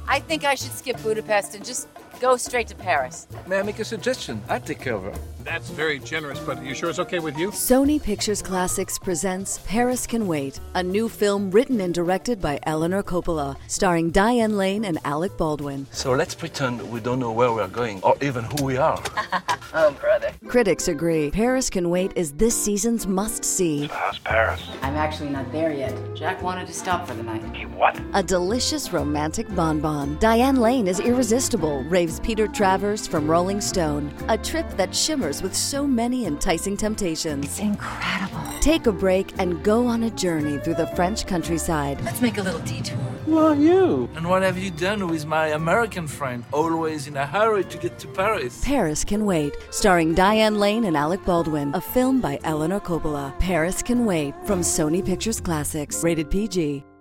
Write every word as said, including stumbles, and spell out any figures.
I think I should skip Budapest and just go straight to Paris. May I make a suggestion? I'd take care of her. That's very generous, but you sure it's okay with you? Sony Pictures Classics presents Paris Can Wait, a new film written and directed by Eleanor Coppola, starring Diane Lane and Alec Baldwin. So let's pretend we don't know where we're going, or even who we are. Oh, brother. Critics agree Paris Can Wait is this season's must-see. How's Paris? I'm actually not there yet. Jack wanted to stop for the night. He what? A delicious romantic bonbon. Diane Lane is irresistible, raves Peter Travers from Rolling Stone. A trip that shimmers with so many enticing temptations. Incredible. Take a break and go on a journey through the French countryside. Let's make a little detour. Who are you? And what have you done with my American friend, always in a hurry to get to Paris? Paris Can Wait, starring Diane Lane and Alec Baldwin. A film by Eleanor Coppola. Paris Can Wait from Sony Pictures Classics. Rated P G.